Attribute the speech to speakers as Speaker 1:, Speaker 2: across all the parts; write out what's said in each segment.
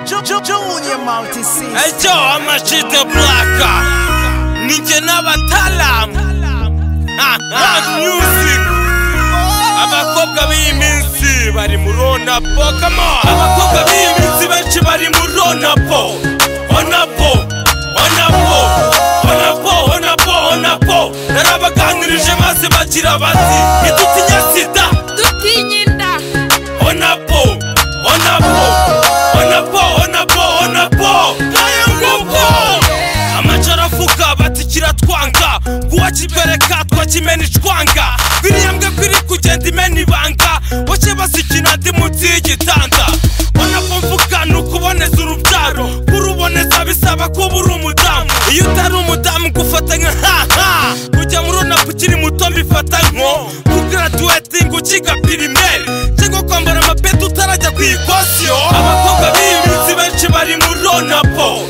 Speaker 1: Junior Multi-System.
Speaker 2: Ejo amashite blaka nije n'abatalam music. Abakobwa b'iminsi bari mu Ronapo, come on. Abakobwa b'iminsi benshi bari mu Ronapo. Onapo narabaganirije maze bagira bati ntidutinya sida
Speaker 3: dutinya inda.
Speaker 2: Onapo amajara avuga bati kiratwanga kuwakitwereka twakimena icwanga biriyambwe kwiri kugenda imena ibanga wace basikina ndi munsi y'igitanda. Onapo mvuga nukuboneza urubyaro kuruboneza bisaba kuba uri umudamu. Iyo utari umudamu gufata nka haha kujya muri Onapo ukiri muto mbifata nko kugraduating ukiga primaire cyangwa kwambara amapeti utarajya ku ikosiyo. Abakobwa b'iminsi benshi bari mu Ronapo.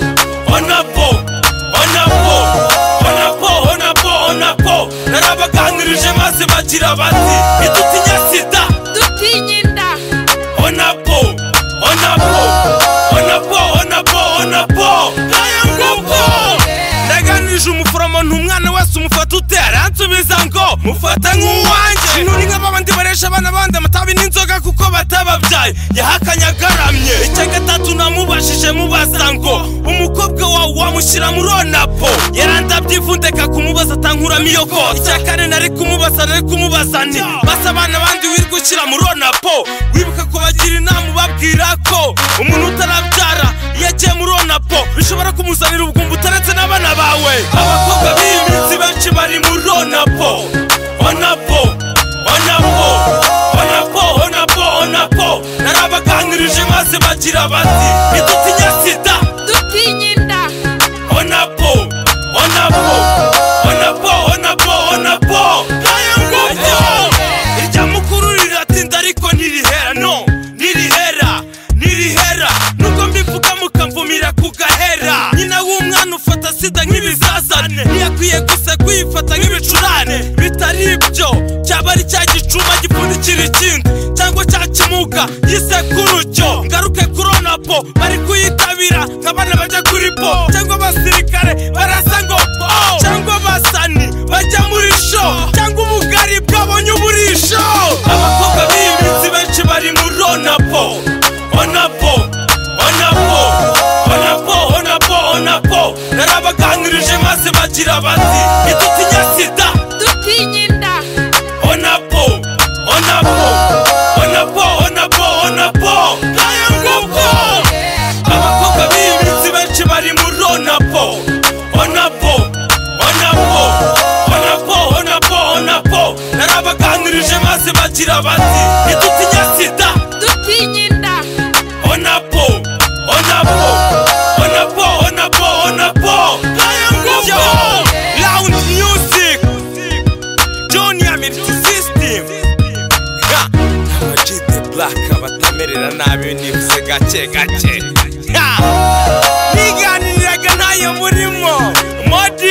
Speaker 2: Onapo narabaganirije maze bagira bati ntidutinya sida
Speaker 3: dutinya inda.
Speaker 2: Onapo ndaganirije umuforomo ntumwana wese umufata utera ansubiza ngo mufata nk'uwanjye nturi nk'abandi baresha abana bandi amatabi n'inzoga kuko batababyaye yahakanye agaramye. Icya gatatu namubashije mubaza ngo umukobwa wawe wamushyira muri Onapo yarandabyivundeka kumubaza atankuramo iyo kose. Icya kane nari kumubaza nti basa abana bandi wirwa ushyira muri Onapo wibuka kubagira inama ubabwira ko umuntu utarabyara iyo agiye muri Onapo bishobora kumuzanira ubugumba utaretse n'abana bawe. Abakobwa b'iminsi benshi bari muri Onapo. Narabaganirije maze bagira bati ntidutinya sida
Speaker 3: dutinya inda.
Speaker 2: Onapo irya mukuru riratinda ariko ntirihera no ntirihera nubwo mbivuga mukamvumira ku gahera. Nyina w'umwana ufata sida nk'ibizazane ntiyakwiye gusa kuyifata nk'ibicurane. Bitari ibyo cyaba ari cya gicuma gipfundikira ikindi cyangwa cya kimuga gisekurutyo. Ngaruke kuri Onapo bari kuyitabira nk'abana bajya kuri po cyangwa abasirikare barasa ngo po cyangwa abasani bajya muri show cyangwa ubugari bwabonye uburisho. Abakobwa b'iminsi benshi bari muri Onapo. Narabaganirije maze bagira bati ntidutinya sida
Speaker 3: dutinya inda.
Speaker 2: Onapo abakobwa b'iminsi benshi bari muri Onapo. Narabaganirije maze bagira bati ntidutinya sida
Speaker 3: dutinya inda.
Speaker 2: Onapo Loud music Junior Multi-System. Amajite blaka batamerera nabi nivuze gake niganiriraga ntayo murimo.